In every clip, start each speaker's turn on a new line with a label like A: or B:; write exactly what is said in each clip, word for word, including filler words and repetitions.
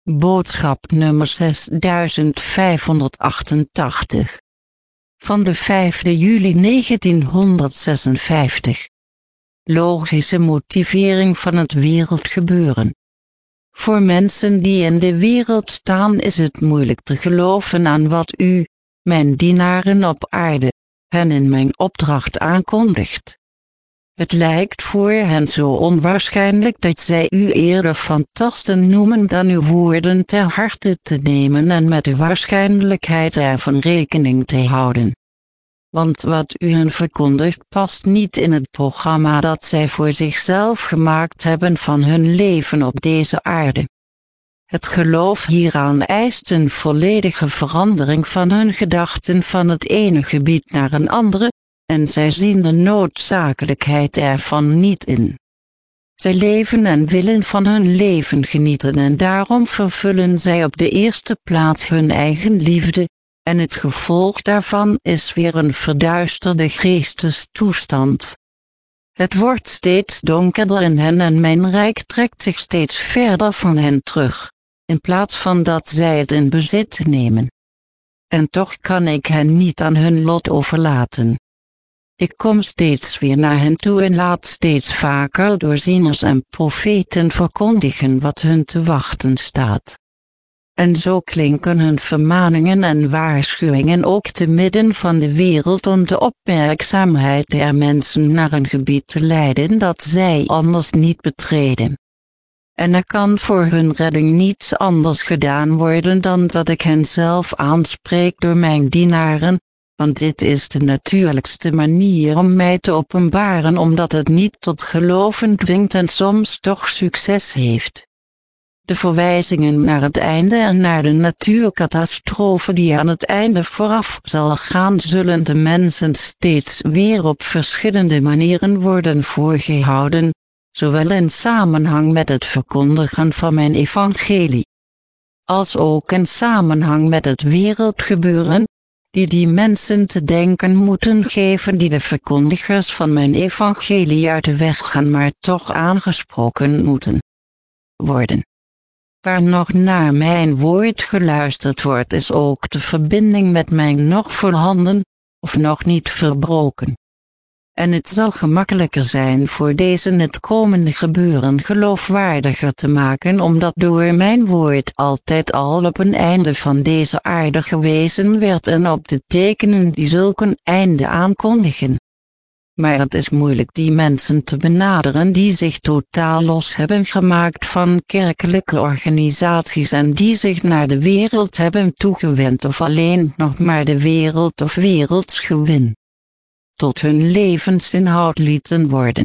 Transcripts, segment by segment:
A: Boodschap nummer zesduizend vijfhonderdachtentachtig. Van de vijfde juli negentienhonderdzesenvijftig. Logische motivering van het wereldgebeuren. Voor mensen die in de wereld staan is het moeilijk te geloven aan wat u, mijn dienaren op aarde, hen in mijn opdracht aankondigt. Het lijkt voor hen zo onwaarschijnlijk dat zij u eerder fantasten noemen dan uw woorden ter harte te nemen en met de waarschijnlijkheid ervan rekening te houden. Want wat u hen verkondigt past niet in het programma dat zij voor zichzelf gemaakt hebben van hun leven op deze aarde. Het geloof hieraan eist een volledige verandering van hun gedachten van het ene gebied naar een andere, en zij zien de noodzakelijkheid ervan niet in. Zij leven en willen van hun leven genieten en daarom vervullen zij op de eerste plaats hun eigen liefde, en het gevolg daarvan is weer een verduisterde geestestoestand. Het wordt steeds donkerder in hen en mijn rijk trekt zich steeds verder van hen terug, in plaats van dat zij het in bezit nemen. En toch kan ik hen niet aan hun lot overlaten. Ik kom steeds weer naar hen toe en laat steeds vaker door zieners en profeten verkondigen wat hun te wachten staat. En zo klinken hun vermaningen en waarschuwingen ook te midden van de wereld om de opmerkzaamheid der mensen naar een gebied te leiden dat zij anders niet betreden. En er kan voor hun redding niets anders gedaan worden dan dat ik hen zelf aanspreek door mijn dienaren, want dit is de natuurlijkste manier om mij te openbaren omdat het niet tot geloven dwingt en soms toch succes heeft. De verwijzingen naar het einde en naar de natuurcatastrofe die aan het einde vooraf zal gaan zullen de mensen steeds weer op verschillende manieren worden voorgehouden, zowel in samenhang met het verkondigen van mijn evangelie, als ook in samenhang met het wereldgebeuren, die die mensen te denken moeten geven die de verkondigers van mijn evangelie uit de weg gaan maar toch aangesproken moeten worden. Waar nog naar mijn woord geluisterd wordt is ook de verbinding met mij nog voorhanden, of nog niet verbroken. En het zal gemakkelijker zijn voor deze het komende gebeuren geloofwaardiger te maken omdat door mijn woord altijd al op een einde van deze aarde gewezen werd en op de tekenen die zulk een einde aankondigen. Maar het is moeilijk die mensen te benaderen die zich totaal los hebben gemaakt van kerkelijke organisaties en die zich naar de wereld hebben toegewend of alleen nog maar de wereld of werelds gewin tot hun levensinhoud lieten worden.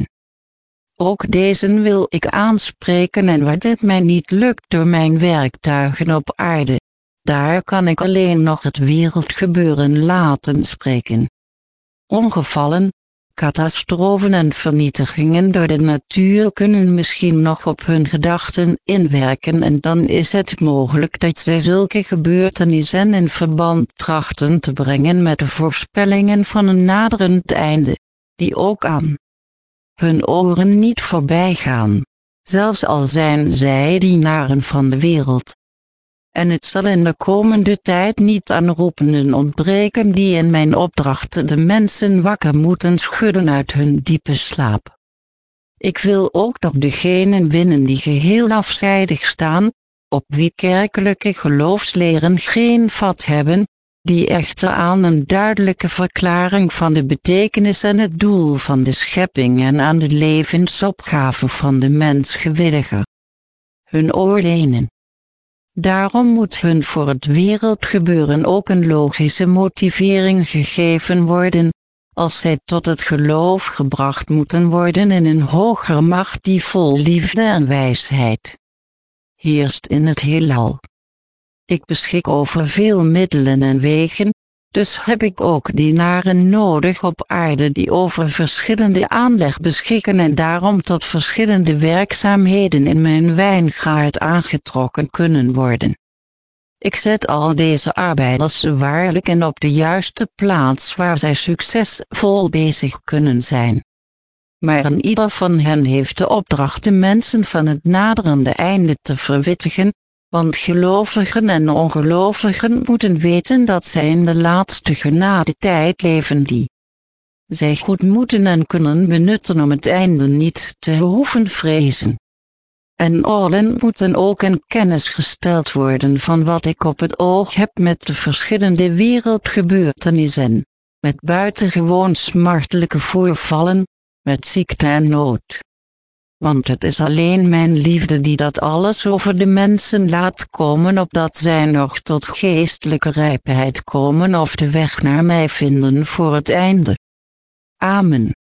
A: Ook deze wil ik aanspreken en waar dit mij niet lukt door mijn werktuigen op aarde, daar kan ik alleen nog het wereldgebeuren laten spreken. Ongevallen, catastrofen en vernietigingen door de natuur kunnen misschien nog op hun gedachten inwerken en dan is het mogelijk dat zij zulke gebeurtenissen in verband trachten te brengen met de voorspellingen van een naderend einde, die ook aan hun oren niet voorbij gaan, zelfs al zijn zij dienaren van de wereld. En het zal in de komende tijd niet aan roependen ontbreken die in mijn opdracht de mensen wakker moeten schudden uit hun diepe slaap. Ik wil ook nog degenen winnen die geheel afzijdig staan, op wie kerkelijke geloofsleren geen vat hebben, die echter aan een duidelijke verklaring van de betekenis en het doel van de schepping en aan de levensopgave van de mens gewilligen hun oor lenen. Daarom moet hun voor het wereldgebeuren ook een logische motivering gegeven worden, als zij tot het geloof gebracht moeten worden in een hogere macht die vol liefde en wijsheid heerst in het heelal. Ik beschik over veel middelen en wegen, dus heb ik ook dienaren nodig op aarde die over verschillende aanleg beschikken en daarom tot verschillende werkzaamheden in mijn wijngaard aangetrokken kunnen worden. Ik zet al deze arbeiders waarlijk en op de juiste plaats waar zij succesvol bezig kunnen zijn. Maar een ieder van hen heeft de opdracht de mensen van het naderende einde te verwittigen, want gelovigen en ongelovigen moeten weten dat zij in de laatste genadetijd leven die zij goed moeten en kunnen benutten om het einde niet te hoeven vrezen. En allen moeten ook in kennis gesteld worden van wat ik op het oog heb met de verschillende wereldgebeurtenissen, met buitengewoon smartelijke voorvallen, met ziekte en nood. Want het is alleen mijn liefde die dat alles over de mensen laat komen, opdat zij nog tot geestelijke rijpheid komen of de weg naar mij vinden voor het einde. Amen.